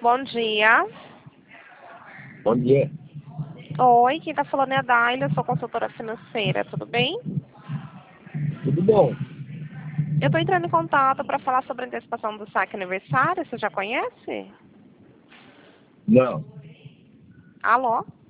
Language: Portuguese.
Bom dia. Bom dia. Oi, quem tá falando é a Daila, eu sou consultora financeira, tudo bem? Tudo bom? Eu tô entrando em contato para falar sobre a antecipação do saque aniversário, você já conhece? Não. Alô?